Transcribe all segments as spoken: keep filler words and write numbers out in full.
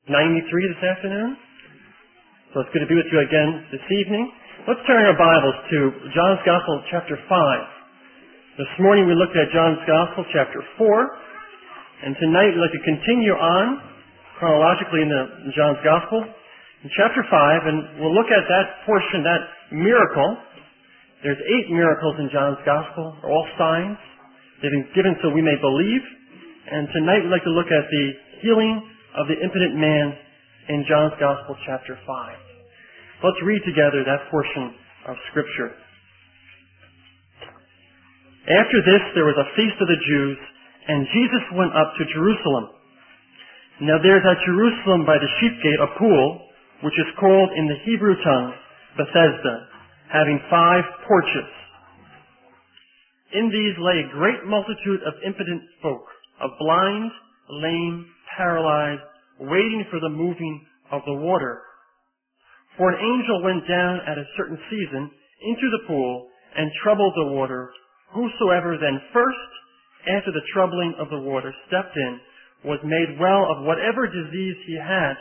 ninety-three this afternoon. So it's good to be with you again this evening. Let's turn our Bibles to John's Gospel, chapter five. This morning we looked at John's Gospel, chapter four. And tonight we'd like to continue on chronologically in, the, in John's Gospel, in chapter five. And we'll look at that portion, that miracle. There's eight miracles in John's Gospel, all signs. They've been given so we may believe. And tonight we'd like to look at the healing of the impotent man in John's Gospel, chapter five. Let's read together that portion of Scripture. After this, there was a feast of the Jews, and Jesus went up to Jerusalem. Now there is at Jerusalem by the sheep gate a pool, which is called in the Hebrew tongue Bethesda, having five porches. In these lay a great multitude of impotent folk, of blind, lame, paralyzed, waiting for the moving of the water. For an angel went down at a certain season into the pool and troubled the water. Whosoever then first, after the troubling of the water, stepped in, was made well of whatever disease he had.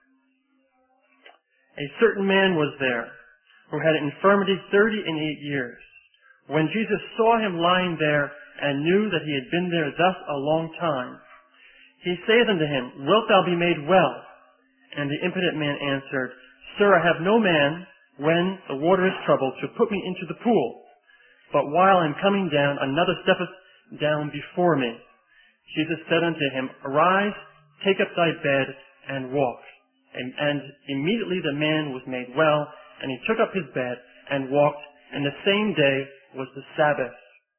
A certain man was there, who had an infirmity thirty and eight years. When Jesus saw him lying there, and knew that he had been there thus a long time, he saith unto him, Wilt thou be made well? And the impotent man answered, Sir, I have no man, when the water is troubled, to put me into the pool. But while I am coming down, another steppeth down before me. Jesus said unto him, Arise, take up thy bed, and walk. And, and immediately the man was made well, and he took up his bed, and walked, and the same day was the Sabbath.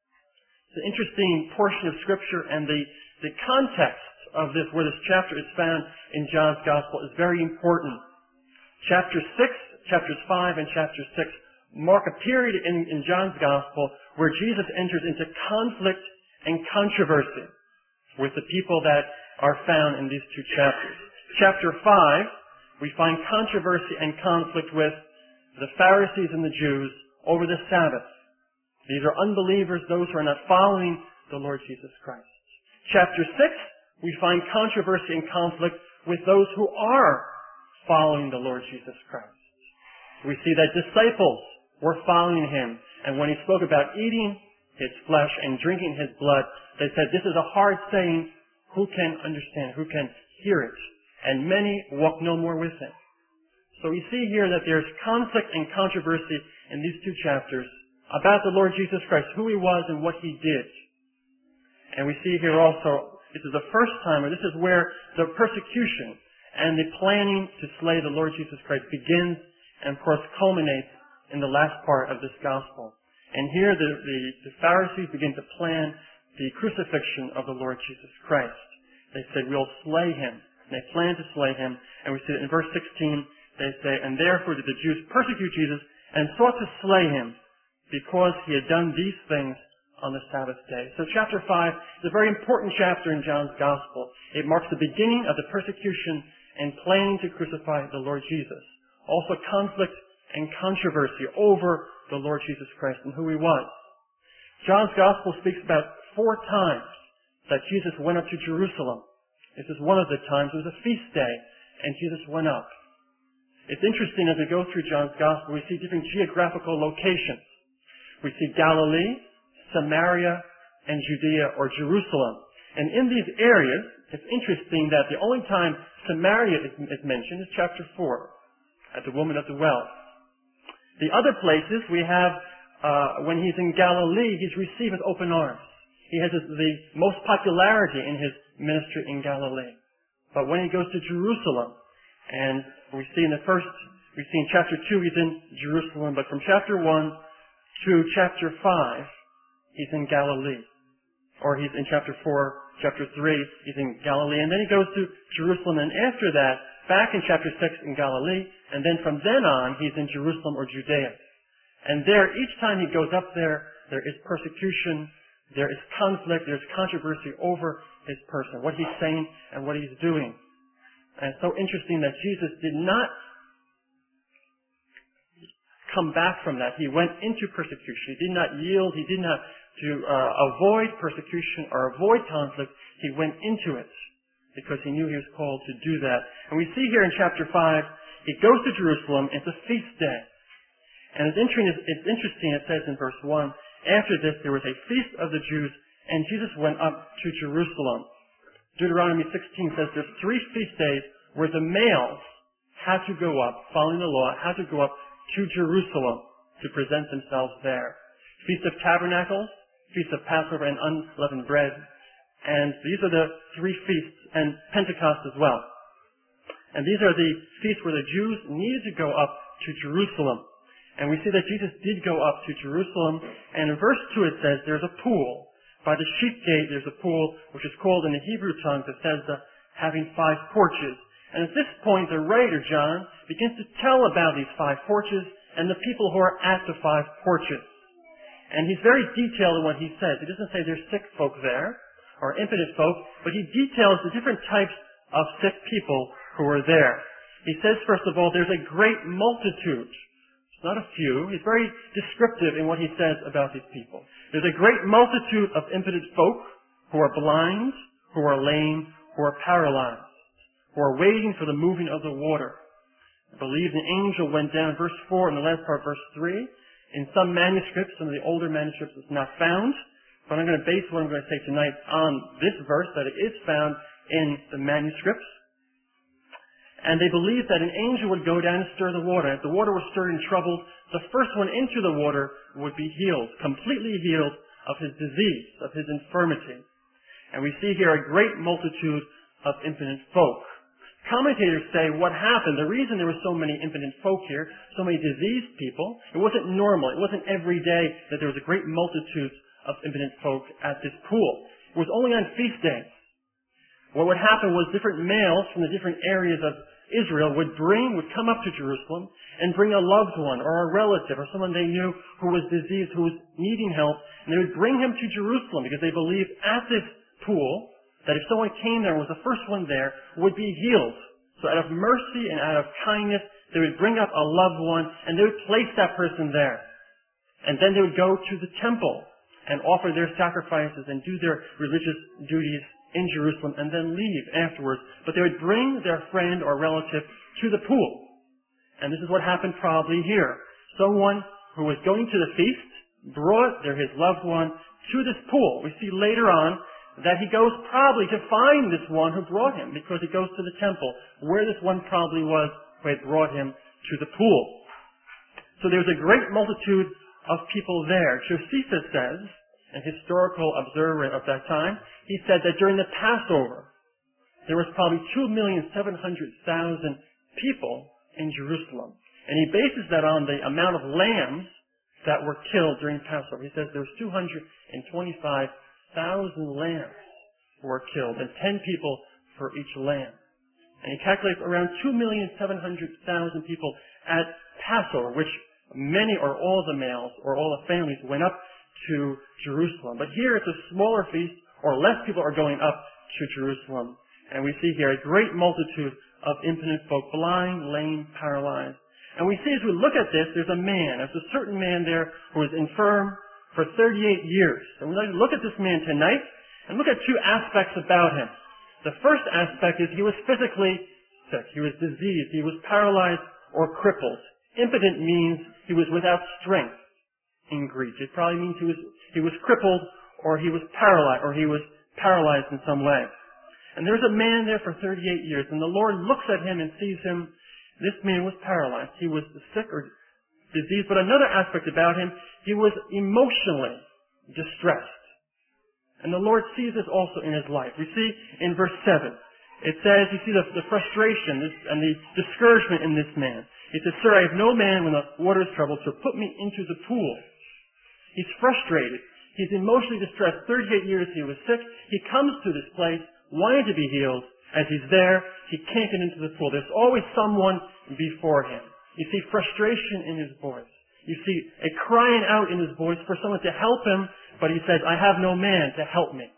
It's an interesting portion of Scripture, and the, the context of this, where this chapter is found in John's Gospel, is very important. Chapter six, chapters five and chapter six mark a period in, in John's Gospel where Jesus enters into conflict and controversy with the people that are found in these two chapters. Chapter five, we find controversy and conflict with the Pharisees and the Jews over the Sabbath. These are unbelievers, those who are not following the Lord Jesus Christ. Chapter six, we find controversy and conflict with those who are following the Lord Jesus Christ. We see that disciples were following him, and when he spoke about eating his flesh and drinking his blood, they said, this is a hard saying, who can understand, who can hear it? And many walk no more with him. So we see here that there's conflict and controversy in these two chapters about the Lord Jesus Christ, who he was and what he did. And we see here also, this is the first time, or this is where the persecution and the planning to slay the Lord Jesus Christ begins and, of course, culminates in the last part of this gospel. And here the, the, the Pharisees begin to plan the crucifixion of the Lord Jesus Christ. They said, we'll slay him. And they plan to slay him. And we see that in verse sixteen, they say, and therefore did the Jews persecute Jesus and sought to slay him, because he had done these things on the Sabbath day. So chapter five is a very important chapter in John's Gospel. It marks the beginning of the persecution and planning to crucify the Lord Jesus. Also conflict and controversy over the Lord Jesus Christ and who he was. John's Gospel speaks about four times that Jesus went up to Jerusalem. This is one of the times. It was a feast day, and Jesus went up. It's interesting as we go through John's Gospel, we see different geographical locations. We see Galilee, Samaria, and Judea or Jerusalem. And in these areas, it's interesting that the only time Samaria is, is mentioned is chapter four, at the woman at the well. The other places we have, uh, when he's in Galilee, he's received with open arms. He has the most popularity in his ministry in Galilee. But when he goes to Jerusalem, and we see in the first, we see in chapter two he's in Jerusalem, but from chapter one to chapter five, he's in Galilee. Or he's in chapter four, chapter three, he's in Galilee. And then he goes to Jerusalem, and after that, back in chapter six in Galilee, and then from then on, he's in Jerusalem or Judea. And there, each time he goes up there, there is persecution, there is conflict, there's controversy over his person, what he's saying and what he's doing. And it's so interesting that Jesus did not come back from that. He went into persecution. He did not yield. He did not to uh, avoid persecution or avoid conflict. He went into it. because he knew he was called to do that. And we see here in chapter five, he goes to Jerusalem. It's a feast day. And it's interesting, it's interesting, it says in verse one, after this there was a feast of the Jews, and Jesus went up to Jerusalem. Deuteronomy sixteen says there's three feast days where the males had to go up, following the law, had to go up to Jerusalem to present themselves there. Feast of Tabernacles, Feast of Passover and Unleavened Bread. And these are the three feasts, and Pentecost as well. And these are the feasts where the Jews needed to go up to Jerusalem. And we see that Jesus did go up to Jerusalem. And in verse two it says there's a pool. By the sheep gate there's a pool, which is called in the Hebrew tongue Bethesda, having five porches. And at this point the writer, John, begins to tell about these five porches and the people who are at the five porches. And he's very detailed in what he says. He doesn't say there's sick folk there, or impotent folk, but he details the different types of sick people who are there. He says, first of all, there's a great multitude. It's not a few. He's very descriptive in what he says about these people. There's a great multitude of impotent folk who are blind, who are lame, who are paralyzed, who are waiting for the moving of the water. I believe the angel went down, verse four, and the last part, verse three. In some manuscripts, some of the older manuscripts, it's not found. But I'm going to base what I'm going to say tonight on this verse, that it is found in the manuscripts. And they believed that an angel would go down and stir the water. If the water was stirred and troubled, the first one into the water would be healed, completely healed of his disease, of his infirmity. And we see here a great multitude of impotent folk. Commentators say what happened, the reason there were so many impotent folk here, so many diseased people, it wasn't normal. It wasn't every day that there was a great multitude of impotent folk at this pool. It was only on feast days. What would happen was different males from the different areas of Israel would bring, would come up to Jerusalem and bring a loved one or a relative or someone they knew who was diseased, who was needing help, and they would bring him to Jerusalem because they believed at this pool that if someone came there and was the first one there, would be healed. So out of mercy and out of kindness, they would bring up a loved one and they would place that person there. And then they would go to the temple and offer their sacrifices and do their religious duties in Jerusalem and then leave afterwards. But they would bring their friend or relative to the pool. And this is what happened probably here. Someone who was going to the feast brought their, his loved one to this pool. We see later on that he goes probably to find this one who brought him, because he goes to the temple where this one probably was who had brought him to the pool. So there was a great multitude of people there. Josephus says, an historical observer of that time, he said that during the Passover, there was probably two million seven hundred thousand people in Jerusalem. And he bases that on the amount of lambs that were killed during Passover. He says there was two hundred twenty-five thousand lambs were killed, and ten people for each lamb. And he calculates around two million seven hundred thousand people at Passover, which many or all the males or all the families went up to Jerusalem. But here it's a smaller feast, or less people are going up to Jerusalem. And we see here a great multitude of impotent folk, blind, lame, paralyzed. And we see as we look at this, there's a man, there's a certain man there who is infirm for thirty-eight years. And we'd like to look at this man tonight and look at two aspects about him. The first aspect is he was physically sick. He was diseased. He was paralyzed or crippled. Impotent means he was without strength in Greek. It probably means he was, he was crippled or he was paralyzed or he was paralyzed in some way. And there's a man there for thirty-eight years, and the Lord looks at him and sees him. This man was paralyzed. He was sick or diseased. But another aspect about him, he was emotionally distressed. And the Lord sees this also in his life. We see in verse seven, it says, you see the, the frustration and the discouragement in this man. He says, "Sir, I have no man when the water is troubled to put me into the pool." He's frustrated. He's emotionally distressed. thirty-eight years he was sick. He comes to this place wanting to be healed. As he's there, he can't get into the pool. There's always someone before him. You see frustration in his voice. You see a crying out in his voice for someone to help him, but he says, "I have no man to help me."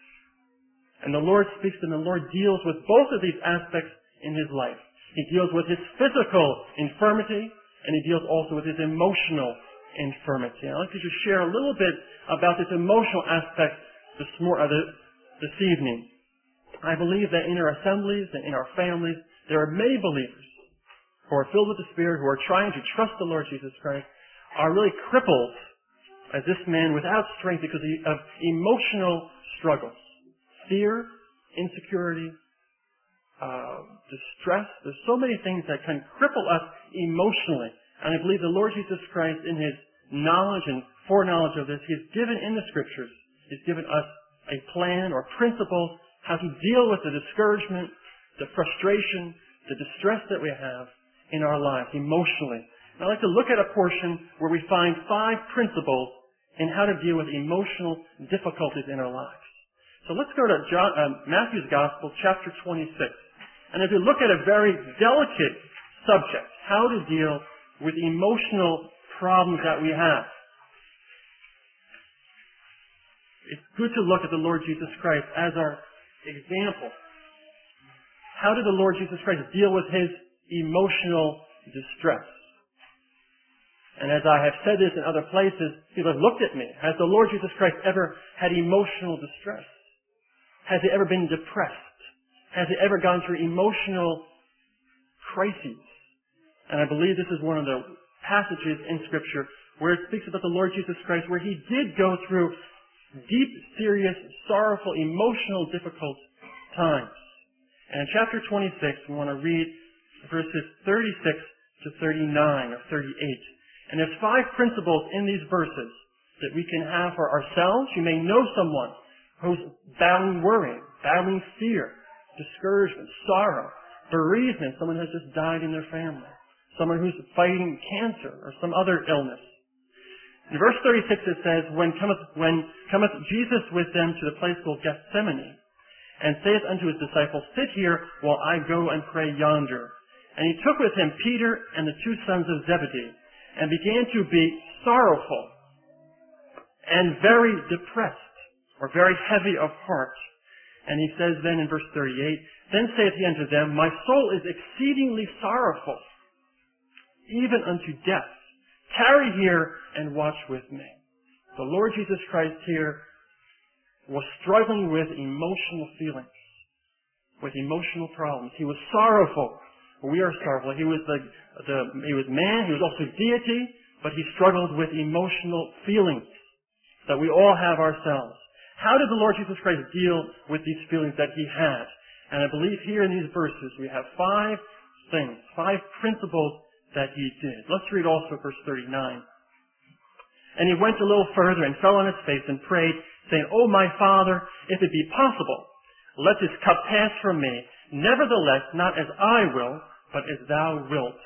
And the Lord speaks to him. The Lord deals with both of these aspects in his life. He deals with his physical infirmity, and he deals also with his emotional infirmity. I'd like to just share a little bit about this emotional aspect this, more, uh, this evening. I believe that in our assemblies and in our families, there are many believers who are filled with the Spirit, who are trying to trust the Lord Jesus Christ, are really crippled as this man without strength because of emotional struggles. Fear, insecurity, uh, distress. There's so many things that can cripple us emotionally. And I believe the Lord Jesus Christ, in His knowledge and foreknowledge of this, He's given in the Scriptures, He's given us a plan or principles how to deal with the discouragement, the frustration, the distress that we have in our lives emotionally. And I'd like to look at a portion where we find five principles in how to deal with emotional difficulties in our lives. So let's go to John, uh, Matthew's Gospel, chapter twenty-six. And as we look at a very delicate subject, how to deal with emotional problems that we have. It's good to look at the Lord Jesus Christ as our example. How did the Lord Jesus Christ deal with His emotional distress? And as I have said this in other places, people have looked at me. Has the Lord Jesus Christ ever had emotional distress? Has He ever been depressed? Has He ever gone through emotional crises? And I believe this is one of the passages in Scripture where it speaks about the Lord Jesus Christ, where He did go through deep, serious, sorrowful, emotional, difficult times. And in chapter twenty-six, we want to read verses thirty-six to thirty-nine or thirty-eight. And there's five principles in these verses that we can have for ourselves. You may know someone who's battling worry, battling fear, discouragement, sorrow, bereavement, someone who has just died in their family, someone who's fighting cancer or some other illness. In verse thirty-six it says, When cometh, when cometh Jesus with them to the place called Gethsemane, and saith unto His disciples, Sit here while I go and pray yonder. And He took with Him Peter and the two sons of Zebedee, and began to be sorrowful and very depressed, or very heavy of heart. And He says then in verse thirty-eight, Then saith He unto them, My soul is exceedingly sorrowful, even unto death. Tarry here and watch with me. The Lord Jesus Christ here was struggling with emotional feelings, with emotional problems. He was sorrowful. We are sorrowful. He was the, the he was man. He was also deity, but he struggled with emotional feelings that we all have ourselves. How did the Lord Jesus Christ deal with these feelings that He had? And I believe here in these verses we have five things, five principles that He did. Let's read also verse thirty-nine. And He went a little further and fell on His face and prayed, saying, O my Father, if it be possible, let this cup pass from me. Nevertheless, not as I will, but as Thou wilt.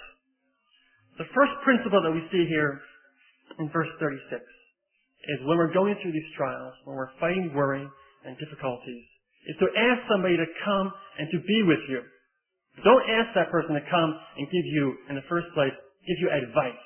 The first principle that we see here in verse thirty-six is when we're going through these trials, when we're fighting worry and difficulties, is to ask somebody to come and to be with you. Don't ask that person to come and give you, in the first place, give you advice.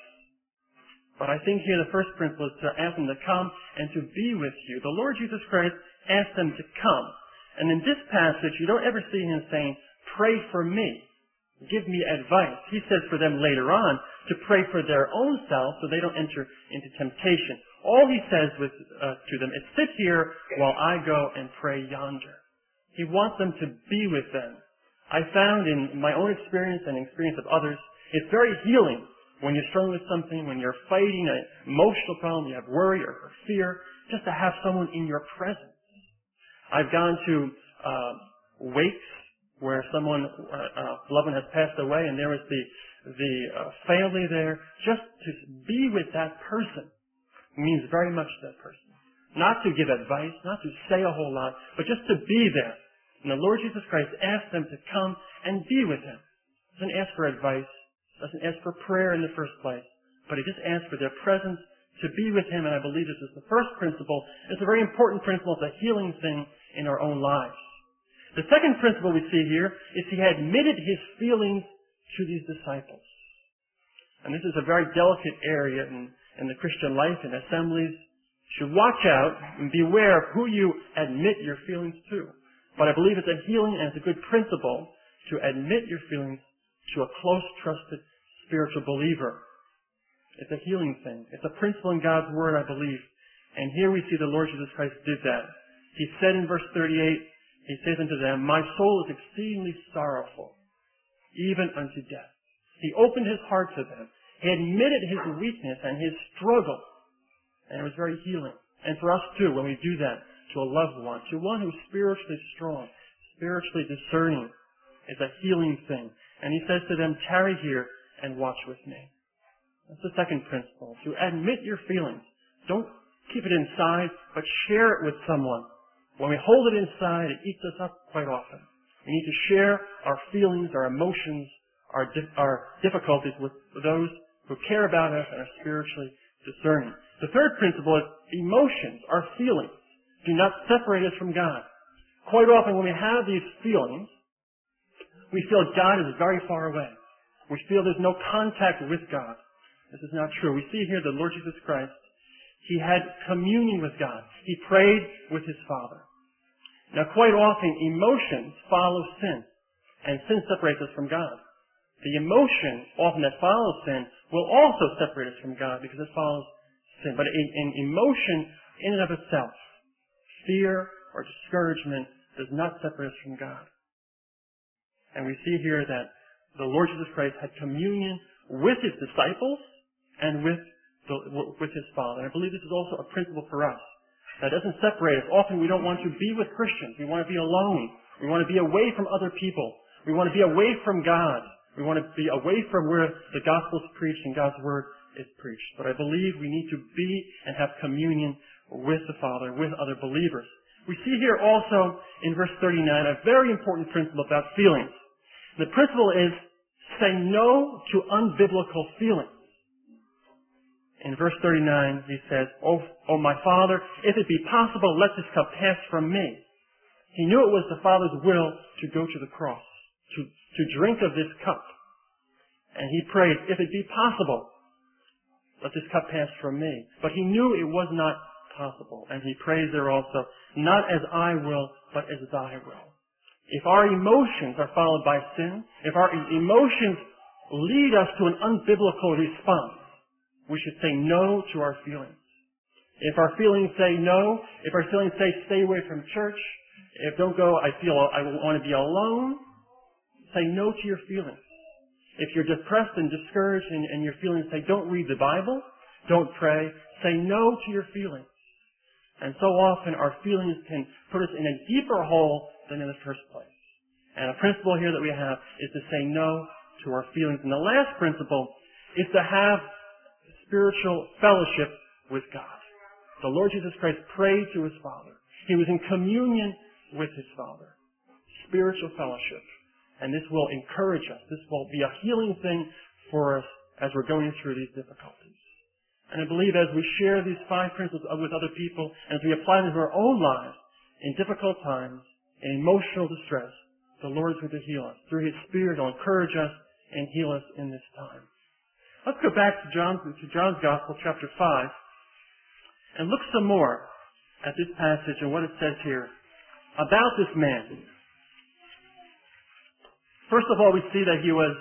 But I think here the first principle is to ask them to come and to be with you. The Lord Jesus Christ asked them to come. And in this passage, you don't ever see Him saying, pray for me. Give me advice. He says for them later on to pray for their own self so they don't enter into temptation. All He says with, uh, to them is, sit here while I go and pray yonder. He wants them to be with them. I found in my own experience and experience of others, it's very healing when you're struggling with something, when you're fighting an emotional problem, you have worry or, or fear, just to have someone in your presence. I've gone to uh, wakes where someone, uh, uh, loved one has passed away, and there was the the uh, family there. Just to be with that person means very much to that person. Not to give advice, not to say a whole lot, but just to be there. And the Lord Jesus Christ asked them to come and be with Him. He doesn't ask for advice, doesn't ask for prayer in the first place, but He just asks for their presence to be with Him. And I believe this is the first principle. It's a very important principle. It's a healing thing in our own lives. The second principle we see here is He admitted His feelings to these disciples. And this is a very delicate area in, in the Christian life, in assemblies. You should watch out and beware of who you admit your feelings to. But I believe it's a healing and it's a good principle to admit your feelings to a close, trusted, spiritual believer. It's a healing thing. It's a principle in God's Word, I believe. And here we see the Lord Jesus Christ did that. He said in verse thirty-eight, He says unto them, My soul is exceedingly sorrowful, even unto death. He opened his heart to them. He admitted his weakness and his struggle, and it was very healing. And for us too, when we do that to a loved one, to one who's spiritually strong, spiritually discerning, it's a healing thing. And he says to them, tarry here and watch with me. That's the second principle, to admit your feelings. Don't keep it inside, but share it with someone. When we hold it inside, it eats us up quite often. We need to share our feelings, our emotions, our, di- our difficulties with those who care about us and are spiritually discerning. The third principle is emotions, our feelings, do not separate us from God. Quite often when we have these feelings, we feel God is very far away. We feel there's no contact with God. This is not true. We see here the Lord Jesus Christ, he had communion with God. He prayed with his Father. Now quite often emotions follow sin, and sin separates us from God. The emotion often that follows sin will also separate us from God because it follows sin. But in, in emotion in and of itself, fear or discouragement does not separate us from God. And we see here that the Lord Jesus Christ had communion with his disciples and with the, with his Father. And I believe this is also a principle for us that doesn't separate us. Often we don't want to be with Christians. We want to be alone. We want to be away from other people. We want to be away from God. We want to be away from where the gospel is preached and God's word is preached. But I believe we need to be and have communion with the Father, with other believers. We see here also in verse thirty-nine a very important principle about feelings. The principle is say no to unbiblical feelings. In verse thirty-nine he says, "O, O my Father, if it be possible, let this cup pass from me." He knew it was the Father's will to go to the cross, to, to drink of this cup. And he prayed, if it be possible, let this cup pass from me. But he knew it was not possible. And he prays there also, not as I will, but as thy will. If our emotions are followed by sin, if our emotions lead us to an unbiblical response, we should say no to our feelings. If our feelings say no, if our feelings say stay away from church, if don't go, I feel I want to be alone, say no to your feelings. If you're depressed and discouraged and, and your feelings say don't read the Bible, don't pray, say no to your feelings. And so often our feelings can put us in a deeper hole than in the first place. And a principle here that we have is to say no to our feelings. And the last principle is to have spiritual fellowship with God. The Lord Jesus Christ prayed to his Father. He was in communion with his Father. Spiritual fellowship. And this will encourage us. This will be a healing thing for us as we're going through these difficulties. And I believe as we share these five principles with other people, and as we apply them to our own lives in difficult times, in emotional distress, the Lord is going to heal us. Through his Spirit, he'll encourage us and heal us in this time. Let's go back to John, to John's Gospel, chapter five, and look some more at this passage and what it says here about this man. First of all, we see that he was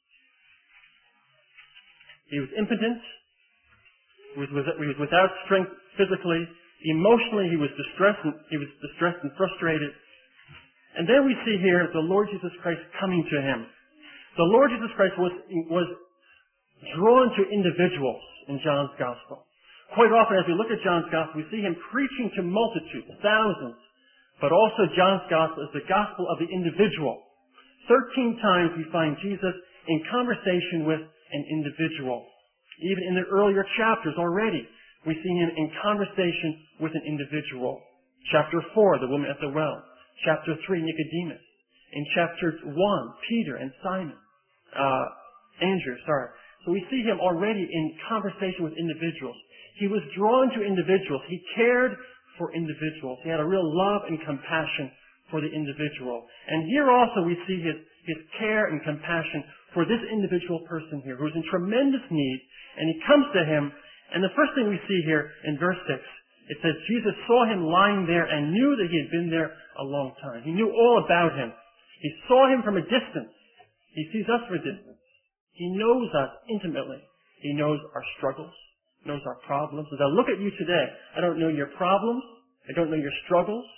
he was impotent. He was, he was without strength physically. Emotionally, he was distressed. And, he was distressed and frustrated. And then we see here the Lord Jesus Christ coming to him. The Lord Jesus Christ was was drawn to individuals in John's Gospel. Quite often, as we look at John's Gospel, we see him preaching to multitudes, thousands. But also John's Gospel is the Gospel of the individual. Thirteen times we find Jesus in conversation with an individual. Even in the earlier chapters already, we see him in conversation with an individual. Chapter four, the woman at the well. Chapter three, Nicodemus. In chapter one, Peter and Simon. Uh, Andrew, sorry. So we see him already in conversation with individuals. He was drawn to individuals. He cared for individuals. He had a real love and compassion for the individual. And here also we see his, his care and compassion for this individual person here who's in tremendous need. And he comes to him, and the first thing we see here in verse six, it says, Jesus saw him lying there and knew that he had been there a long time. He knew all about him. He saw him from a distance. He sees us from a distance. He knows us intimately. He knows our struggles, knows our problems. As I look at you today, I don't know your problems. I don't know your struggles.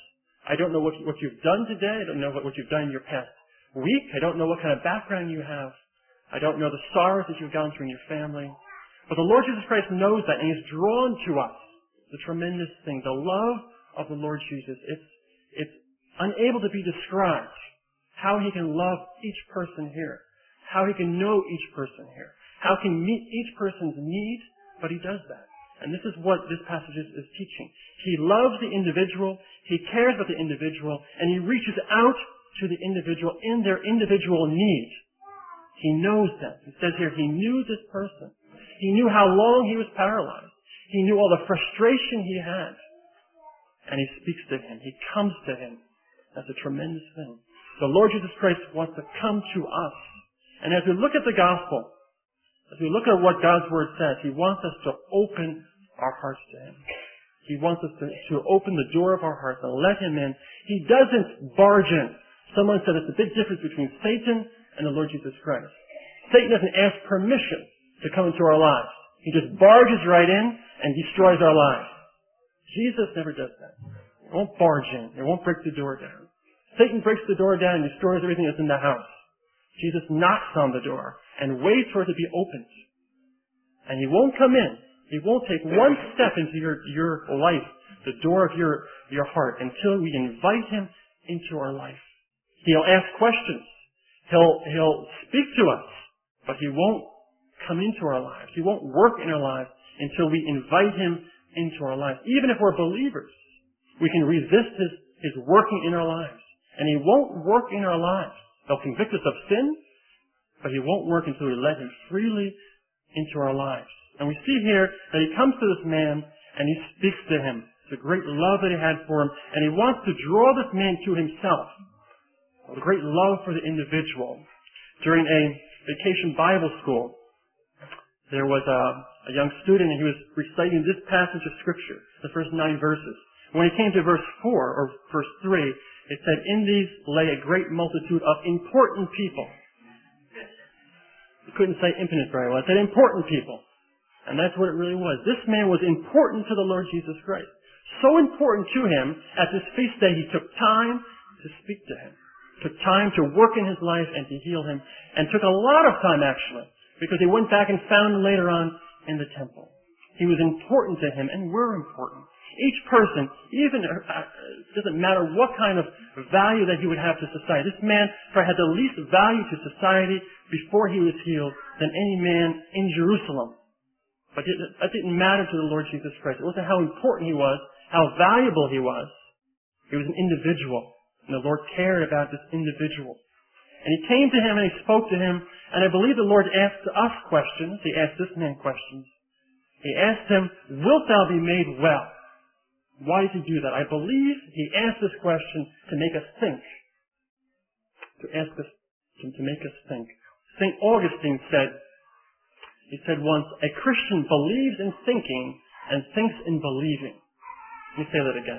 I don't know what, what you've done today. I don't know what, what you've done in your past week. I don't know what kind of background you have. I don't know the sorrows that you've gone through in your family. But the Lord Jesus Christ knows that, and He's drawn to us the tremendous thing, the love of the Lord Jesus. It's, it's unable to be described how He can love each person here, how He can know each person here, how He can meet each person's need, but He does that. And this is what this passage is, is teaching. He loves the individual, He cares about the individual, and He reaches out to the individual in their individual need. He knows them. It says here, He knew this person. He knew how long he was paralyzed. He knew all the frustration he had. And He speaks to him. He comes to him. That's a tremendous thing. The Lord Jesus Christ wants to come to us. And as we look at the gospel, as we look at what God's Word says, He wants us to open our hearts to Him. He wants us to, to open the door of our hearts and let Him in. He doesn't barge in. Someone said it's a big difference between Satan and the Lord Jesus Christ. Satan doesn't ask permission to come into our lives. He just barges right in and destroys our lives. Jesus never does that. He won't barge in. He won't break the door down. Satan breaks the door down and destroys everything that's in the house. Jesus knocks on the door and waits for it to be opened. And He won't come in. He won't take one step into your, your life, the door of your, your heart, until we invite Him into our life. He'll ask questions. He'll, he'll speak to us, but He won't come into our lives. He won't work in our lives until we invite Him into our lives. Even if we're believers, we can resist His, His working in our lives. And He won't work in our lives. He'll convict us of sin, but He won't work until we let Him freely into our lives. And we see here that He comes to this man and He speaks to him. It's a great love that He had for him, and He wants to draw this man to Himself. A great love for the individual. During a vacation Bible school, there was a, a young student, and he was reciting this passage of Scripture, the first nine verses. When he came to verse four, or verse three, it said, "In these lay a great multitude of important people." He couldn't say infinite very well. It said important people. And that's what it really was. This man was important to the Lord Jesus Christ. So important to Him, at this feast day, He took time to speak to him. Took time to work in his life and to heal him. And took a lot of time, actually, because He went back and found him later on in the temple. He was important to him, and we're important. Each person, even, uh, it doesn't matter what kind of value that he would have to society. This man probably had the least value to society before he was healed than any man in Jerusalem. But it, that didn't matter to the Lord Jesus Christ. It wasn't how important He was, how valuable He was. He was an individual, and the Lord cared about this individual. And He came to him and He spoke to him, and I believe the Lord asked us questions. He asked this man questions. He asked him, "Wilt thou be made well?" Why did He do that? I believe He asked this question to make us think. To ask us, to, to make us think. Saint Augustine said, he said once, "A Christian believes in thinking and thinks in believing." Let me say that again.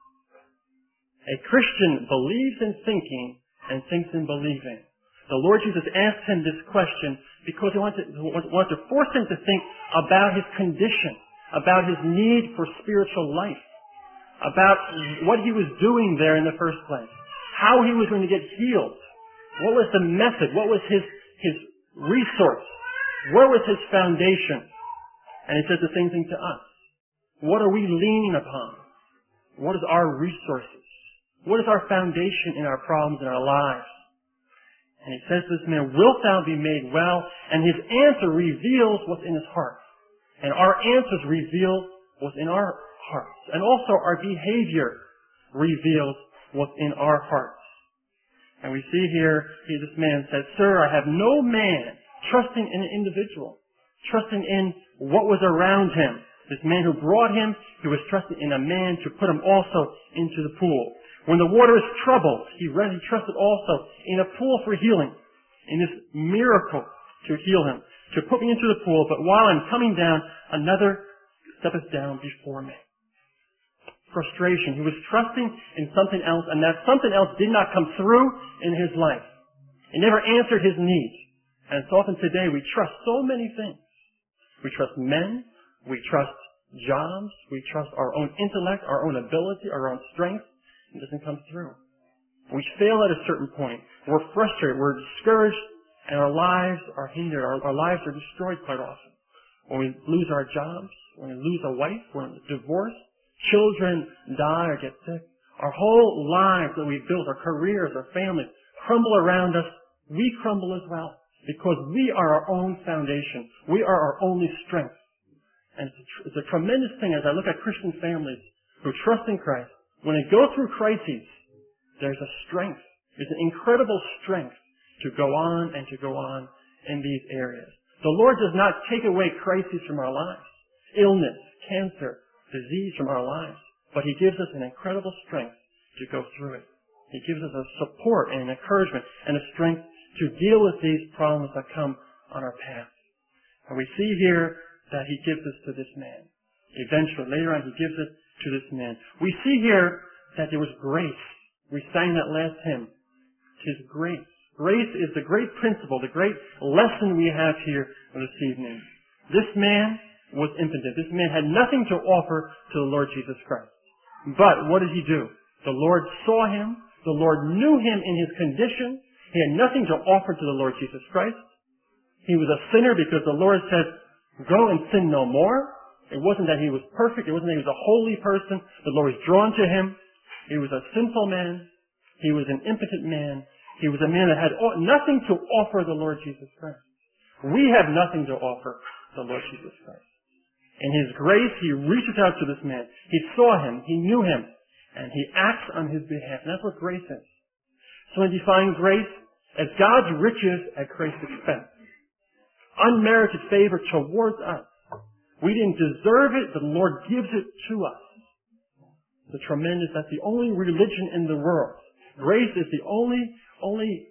A Christian believes in thinking and thinks in believing. The Lord Jesus asked him this question because He wanted, wanted to force him to think about his condition, about his need for spiritual life, about what he was doing there in the first place, how he was going to get healed, what was the method, what was his, his resource, where was his foundation. And He says the same thing to us. What are we leaning upon? What is our resources? What is our foundation in our problems in our lives? And He says to this man, "Wilt thou be made well?" And his answer reveals what's in his heart. And our answers reveal what's in our hearts. And also our behavior reveals what's in our hearts. And we see here, here this man said, "Sir, I have no man," trusting in an individual, trusting in what was around him. This man who brought him, he was trusting in a man to put him also into the pool. When the water is troubled, he really trusted also in a pool for healing, in this miracle to heal him, to put me into the pool, but while I'm coming down, another steppeth down before me. Frustration. He was trusting in something else, and that something else did not come through in his life. It never answered his needs. And so often today we trust so many things. We trust men, we trust jobs, we trust our own intellect, our own ability, our own strength. It doesn't come through. We fail at a certain point. We're frustrated. We're discouraged, and our lives are hindered. Our, our lives are destroyed quite often. When we lose our jobs, when we lose a wife, when we divorce, children die or get sick, our whole lives that we built, our careers, our families, crumble around us. We crumble as well because we are our own foundation. We are our only strength. And it's a, tr- it's a tremendous thing as I look at Christian families who trust in Christ. When they go through crises, there's a strength. There's an incredible strength to go on and to go on in these areas. The Lord does not take away crises from our lives, illness, cancer, disease from our lives, but He gives us an incredible strength to go through it. He gives us a support and an encouragement and a strength to deal with these problems that come on our path. And we see here that He gives this to this man. Eventually, later on, He gives it to this man. We see here that there was grace. We sang that last hymn. Tis grace. Grace is the great principle, the great lesson we have here this evening. This man was impotent. This man had nothing to offer to the Lord Jesus Christ. But what did he do? The Lord saw him. The Lord knew him in his condition. He had nothing to offer to the Lord Jesus Christ. He was a sinner because the Lord said, go and sin no more. It wasn't that he was perfect. It wasn't that he was a holy person. The Lord was drawn to him. He was a sinful man. He was an impotent man. He was a man that had nothing to offer the Lord Jesus Christ. We have nothing to offer the Lord Jesus Christ. In His grace, He reaches out to this man. He saw him. He knew him. And He acts on his behalf. And that's what grace is. So we define grace as God's riches at Christ's expense. Unmerited favor towards us. We didn't deserve it, but the Lord gives it to us. The tremendous, that's the only religion in the world. Grace is the only, only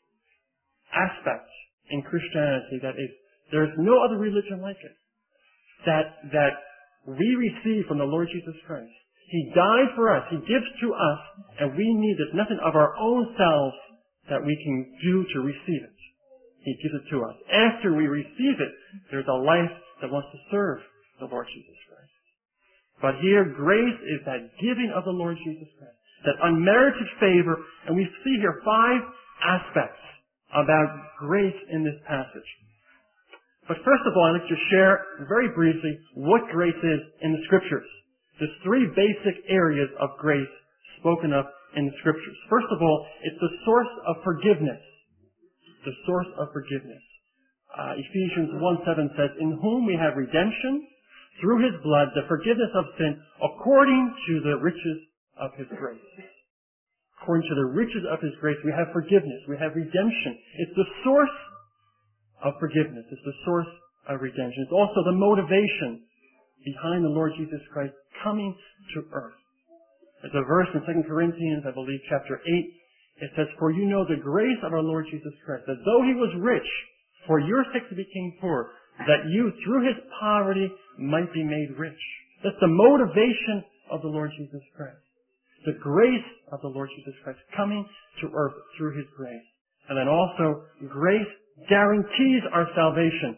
aspect in Christianity that is, there's no other religion like it. That, that we receive from the Lord Jesus Christ. He died for us. He gives to us, and we need, there's nothing of our own selves that we can do to receive it. He gives it to us. After we receive it, there's a life that wants to serve the Lord Jesus Christ. But here, grace is that giving of the Lord Jesus Christ. That unmerited favor, and we see here five aspects about grace in this passage. But first of all, I'd like to share very briefly what grace is in the Scriptures. There's three basic areas of grace spoken of in the Scriptures. First of all, it's the source of forgiveness. The source of forgiveness. Uh, Ephesians one seven says, in whom we have redemption through His blood, the forgiveness of sin, according to the riches of His grace. According to the riches of His grace, we have forgiveness. We have redemption. It's the source of forgiveness. It's the source of redemption. It's also the motivation behind the Lord Jesus Christ coming to earth. There's a verse in Second Corinthians, I believe, chapter eight. It says, for you know the grace of our Lord Jesus Christ, that though He was rich, for your sake He became poor, that you, through His poverty, might be made rich. That's the motivation of the Lord Jesus Christ. The grace of the Lord Jesus Christ coming to earth through His grace. And then also, grace guarantees our salvation.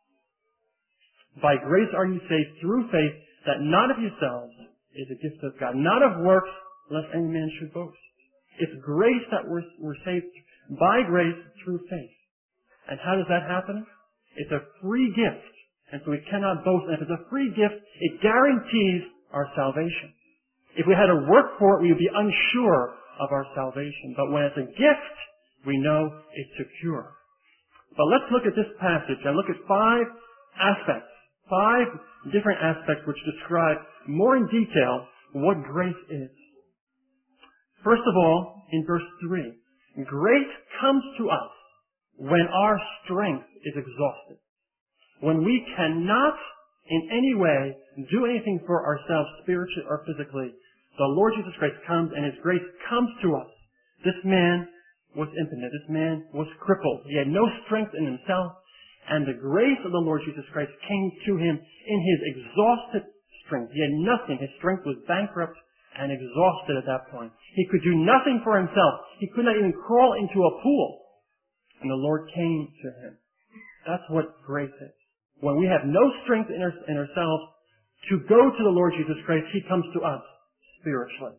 By grace are you saved through faith, that not of yourselves is a gift of God, not of works, lest any man should boast. It's grace that we're, we're saved by grace through faith. And how does that happen? It's a free gift. And so we cannot boast. And if it's a free gift, it guarantees our salvation. If we had to work for it, we would be unsure of our salvation. But when it's a gift, we know it's secure. But let's look at this passage and look at five aspects, five different aspects which describe more in detail what grace is. First of all, in verse three, grace comes to us when our strength is exhausted. When we cannot in any way do anything for ourselves spiritually or physically, the Lord Jesus Christ comes and His grace comes to us. This man was impotent. This man was crippled. He had no strength in himself, and the grace of the Lord Jesus Christ came to him in His exhausted strength. He had nothing. His strength was bankrupt and exhausted at that point. He could do nothing for himself. He could not even crawl into a pool. And the Lord came to him. That's what grace is. When we have no strength in, our, in ourselves to go to the Lord Jesus Christ, He comes to us spiritually.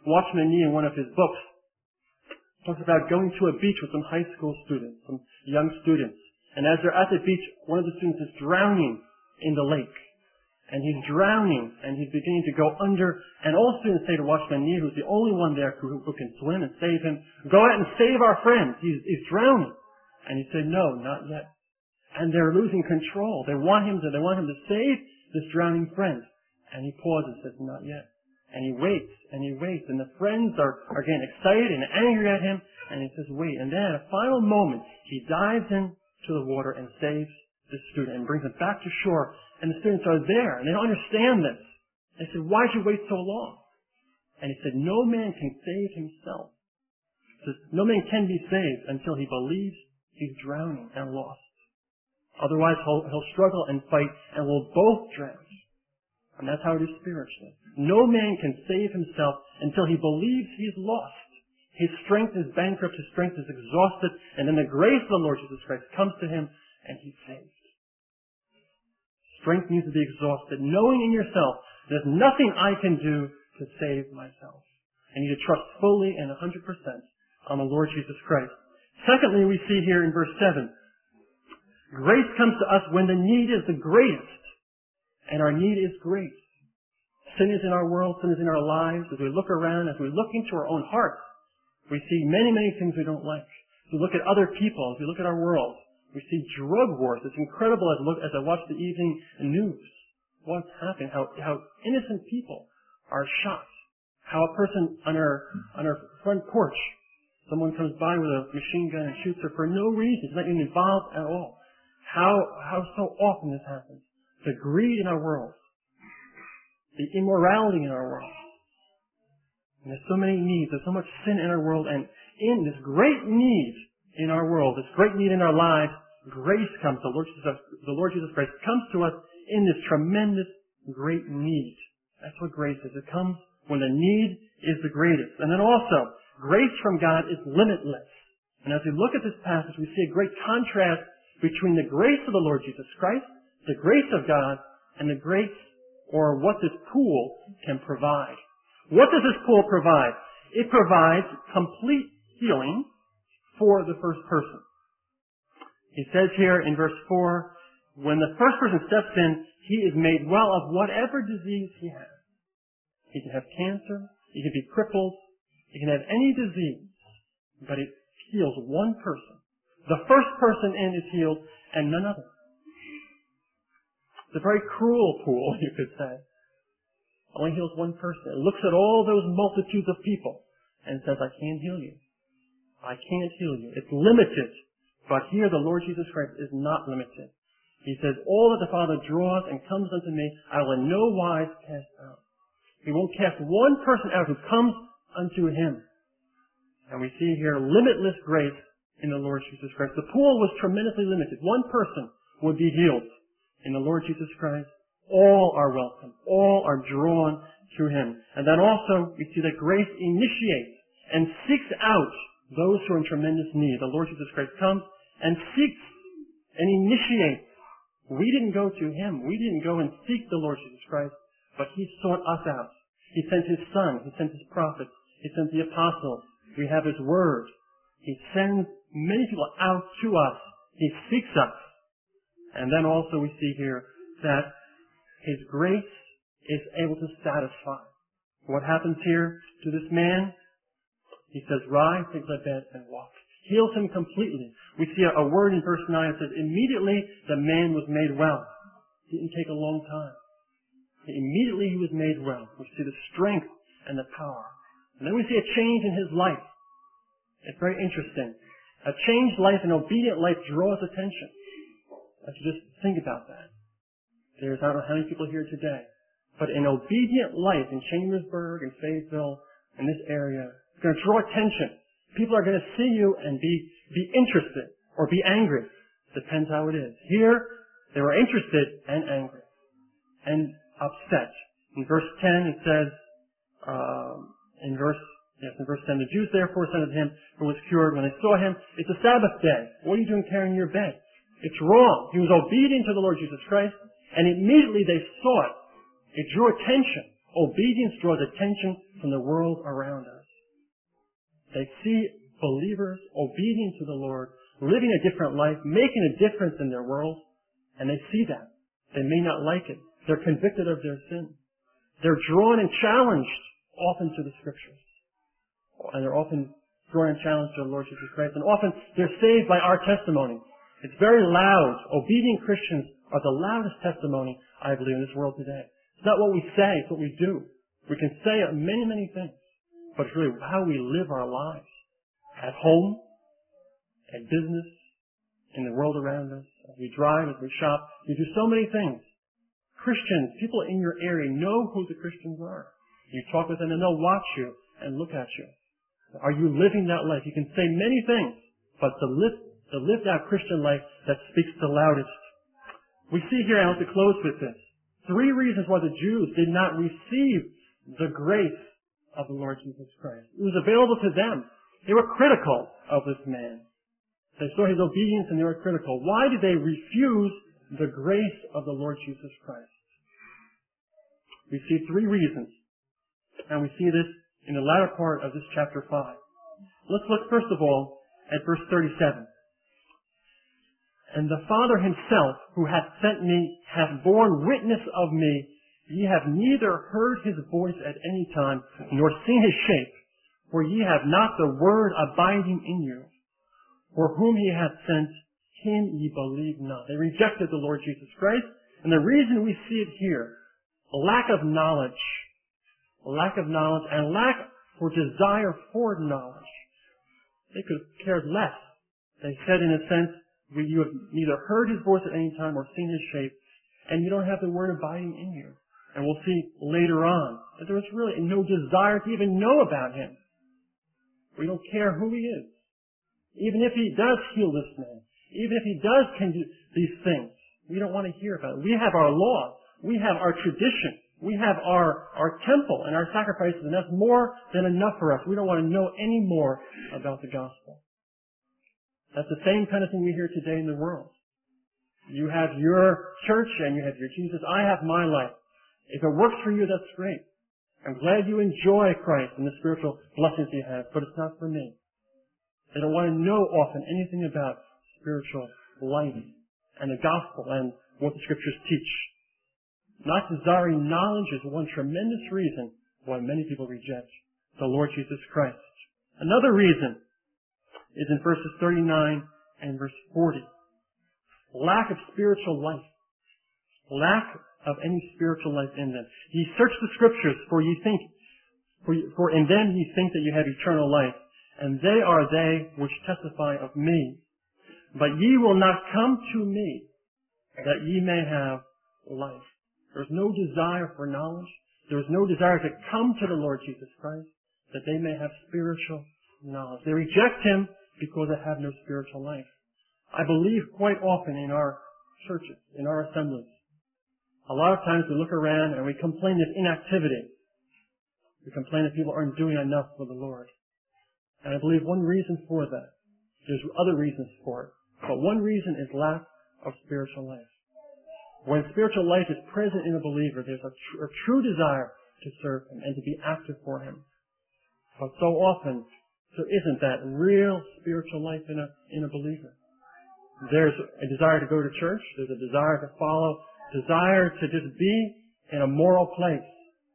Watchman Nee, in one of his books, talks about going to a beach with some high school students, some young students. And as they're at the beach, one of the students is drowning in the lake. And he's drowning, and he's beginning to go under. And all students say to Watchman Nee, who's the only one there who, who can swim and save him, go out and save our friend. He's, he's drowning. And he said, no, not yet. And they're losing control. They want him to, they want him to save this drowning friend. And he pauses and says, not yet. And he waits, and he waits, and the friends are, are getting excited and angry at him, and he says, wait. And then at a final moment, he dives into the water and saves the student and brings him back to shore. And the students are there, and they don't understand this. They said, why did you wait so long? And he said, no man can save himself. He says, no man can be saved until he believes he's drowning and lost. Otherwise, he'll, he'll struggle and fight, and we'll both drown. And that's how it is spiritually. No man can save himself until he believes he's lost. His strength is bankrupt, his strength is exhausted, and then the grace of the Lord Jesus Christ comes to him, and he's saved. Strength needs to be exhausted, knowing in yourself there's nothing I can do to save myself. I need to trust fully and one hundred percent on the Lord Jesus Christ. Secondly, we see here in verse seven, grace comes to us when the need is the greatest. And our need is great. Sin is in our world, sin is in our lives. As we look around, as we look into our own hearts, we see many, many things we don't like. As we look at other people, as we look at our world, we see drug wars. It's incredible as I, look, as I watch the evening news. What's happening, how, how innocent people are shot. How a person on our, on our front porch, someone comes by with a machine gun and shoots her for no reason. She's not even involved at all. How, how so often this happens. The greed in our world, the immorality in our world. And there's so many needs, there's so much sin in our world, and in this great need in our world, this great need in our lives, grace comes, the Lord Jesus, the Lord Jesus Christ comes to us in this tremendous great need. That's what grace is. It comes when the need is the greatest. And then also, grace from God is limitless. And as we look at this passage, we see a great contrast between the grace of the Lord Jesus Christ, the grace of God, and the grace, or what this pool can provide. What does this pool provide? It provides complete healing for the first person. He says here in verse four, when the first person steps in, he is made well of whatever disease he has. He can have cancer, he can be crippled, he can have any disease, but it heals one person. The first person in is healed, and none other. It's a very cruel pool, you could say. Only heals one person. It looks at all those multitudes of people and says, I can't heal you. I can't heal you. It's limited. But here the Lord Jesus Christ is not limited. He says, all that the Father draws and comes unto me, I will in no wise cast out. He won't cast one person out who comes unto him. And we see here limitless grace in the Lord Jesus Christ. The pool was tremendously limited. One person would be healed. In the Lord Jesus Christ, all are welcome. All are drawn to him. And then also, we see that grace initiates and seeks out those who are in tremendous need. The Lord Jesus Christ comes and seeks and initiates. We didn't go to him. We didn't go and seek the Lord Jesus Christ, but he sought us out. He sent his Son. He sent his prophets. He sent the apostles. We have his word. He sends many people out to us. He seeks us. And then also we see here that his grace is able to satisfy. What happens here to this man? He says, rise, take thy bed, and walk. Heals him completely. We see a, a word in verse nine that says, immediately the man was made well. It didn't take a long time. Immediately he was made well. We see the strength and the power. And then we see a change in his life. It's very interesting. A changed life, an obedient life draws attention. Let's just think about that. There's, I don't know how many people here today, but an obedient life in Chambersburg and Fayetteville, in this area, is going to draw attention. People are going to see you and be, be interested or be angry. Depends how it is. Here, they were interested and angry and upset. In verse ten, it says, um, in verse, yes, in verse ten, the Jews therefore said to him who was cured when they saw him, it's a Sabbath day. What are you doing carrying your bed? It's wrong. He was obedient to the Lord Jesus Christ, and immediately they saw it. It drew attention. Obedience draws attention from the world around us. They see believers obedient to the Lord, living a different life, making a difference in their world, and they see that. They may not like it. They're convicted of their sin. They're drawn and challenged often to the Scriptures. And they're often drawn and challenged to the Lord Jesus Christ. And often they're saved by our testimony. It's very loud. Obedient Christians are the loudest testimony, I believe, in this world today. It's not what we say, it's what we do. We can say many, many things, but it's really how we live our lives. At home, at business, in the world around us, as we drive, as we shop. We do so many things. Christians, people in your area know who the Christians are. You talk with them and they'll watch you and look at you. Are you living that life? You can say many things, but the lived, the lived out Christian life that speaks the loudest. We see here, I want to close with this, three reasons why the Jews did not receive the grace of the Lord Jesus Christ. It was available to them. They were critical of this man. They saw his obedience and they were critical. Why did they refuse the grace of the Lord Jesus Christ? We see three reasons. And we see this in the latter part of this chapter five. Let's look first of all at verse thirty-seven. And the Father himself, who hath sent me, hath borne witness of me. Ye have neither heard his voice at any time, nor seen his shape, for ye have not the word abiding in you. For whom he hath sent, him ye believe not. They rejected the Lord Jesus Christ, and the reason we see it here, a lack of knowledge, a lack of knowledge, and lack for desire for knowledge. They could have cared less. They said, in a sense, we, you have neither heard his voice at any time or seen his shape, and you don't have the word abiding in you. And we'll see later on that there was really no desire to even know about him. We don't care who he is. Even if he does heal this man, even if he does can do these things, we don't want to hear about it. We have our law. We have our tradition. We have our, our temple and our sacrifices, and that's more than enough for us. We don't want to know any more about the gospel. That's the same kind of thing we hear today in the world. You have your church and you have your Jesus. I have my life. If it works for you, that's great. I'm glad you enjoy Christ and the spiritual blessings he has, but it's not for me. They don't want to know often anything about spiritual life and the gospel and what the scriptures teach. Not desiring knowledge is one tremendous reason why many people reject the Lord Jesus Christ. Another reason is in verses thirty-nine and verse forty. Lack of spiritual life. Lack of any spiritual life in them. Ye search the scriptures, for ye think, for, ye, for in them ye think that you have eternal life, and they are they which testify of me. But ye will not come to me, that ye may have life. There's no desire for knowledge. There's no desire to come to the Lord Jesus Christ, that they may have spiritual knowledge. They reject him because they have no spiritual life. I believe quite often in our churches, in our assemblies, a lot of times we look around and we complain of inactivity. We complain that people aren't doing enough for the Lord. And I believe one reason for that, there's other reasons for it, but one reason is lack of spiritual life. When spiritual life is present in a believer, there's a, tr- a true desire to serve him and to be active for him. But so often, there isn't that real spiritual life in a, in a believer. There's a desire to go to church. There's a desire to follow, desire to just be in a moral place.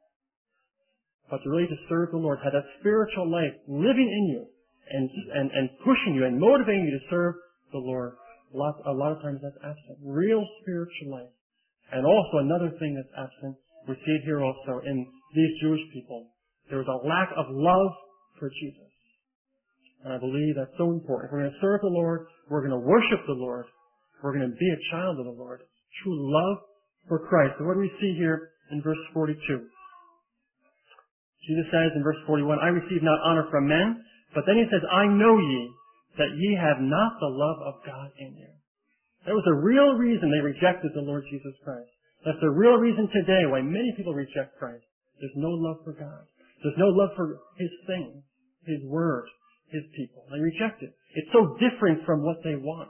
But to really to serve the Lord, have that spiritual life living in you and, and, and pushing you and motivating you to serve the Lord, a lot, a lot of times that's absent. Real spiritual life. And also another thing that's absent, we see it here also in these Jewish people. There was a lack of love for Jesus. And I believe that's so important. If we're going to serve the Lord, we're going to worship the Lord, we're going to be a child of the Lord. True love for Christ. So what do we see here in verse forty-two? Jesus says in verse forty-one, I receive not honor from men, but then he says, I know ye, that ye have not the love of God in you. That was the real reason they rejected the Lord Jesus Christ. That's the real reason today why many people reject Christ. There's no love for God. There's no love for his things, his word, his people. They reject it. It's so different from what they want.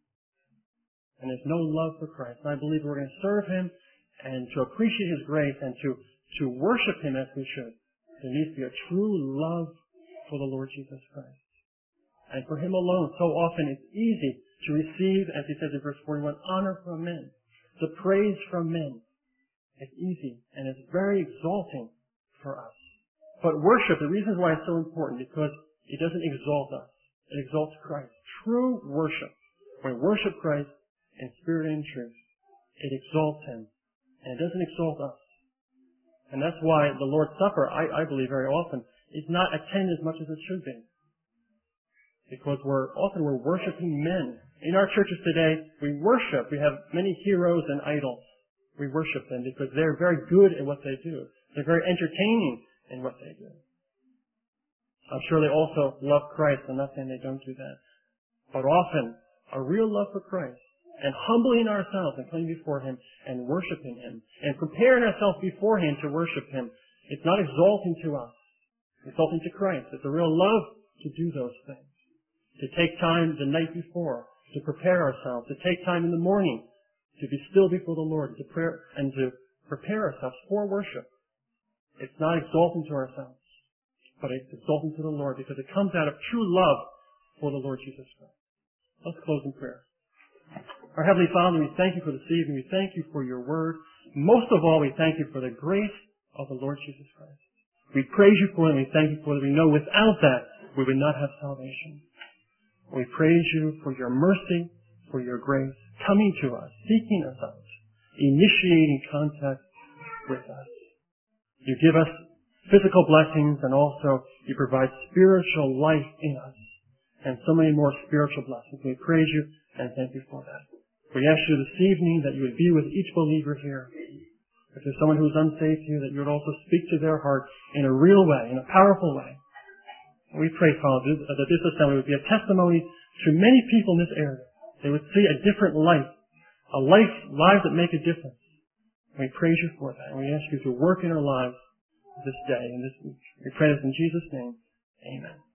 And there's no love for Christ. And I believe we're going to serve him and to appreciate his grace and to, to worship him as we should. There needs to be a true love for the Lord Jesus Christ. And for Him alone. So often it's easy to receive, as He says in verse forty-one, honor from men, the praise from men. It's easy, and it's very exalting for us. But worship, the reason why it's so important, because it doesn't exalt us. It exalts Christ. True worship, when we worship Christ in spirit and in truth, it exalts Him, and it doesn't exalt us. And that's why the Lord's Supper, I, I believe very often, is not attended as much as it should be. Because we're often we're worshiping men. In our churches today, we worship. We have many heroes and idols. We worship them because they're very good at what they do. They're very entertaining in what they do. I'm sure they also love Christ. I'm not saying they don't do that. But often, a real love for Christ and humbling ourselves and coming before Him and worshiping Him and preparing ourselves before Him to worship Him, it's not exalting to us. It's exalting to Christ. It's a real love to do those things. To take time the night before, to prepare ourselves, to take time in the morning, to be still before the Lord, to pray, and to prepare ourselves for worship. It's not exalting to ourselves, but it's exalting to the Lord because it comes out of true love for the Lord Jesus Christ. Let's close in prayer. Our Heavenly Father, we thank You for this evening. We thank You for Your word. Most of all, we thank You for the grace of the Lord Jesus Christ. We praise You for it, and we thank You for it. We know without that, we would not have salvation. We praise You for Your mercy, for Your grace, coming to us, seeking us out, initiating contact with us. You give us physical blessings, and also You provide spiritual life in us, and so many more spiritual blessings. We praise You and thank You for that. We ask You this evening that You would be with each believer here. If there's someone who is unsaved here, that You would also speak to their heart in a real way, in a powerful way. We pray, Father, that this assembly would be a testimony to many people in this area. They would see a different life, a life, lives that make a difference. We praise You for that, and we ask You to work in our lives this day and this week. We pray this in Jesus' name. Amen.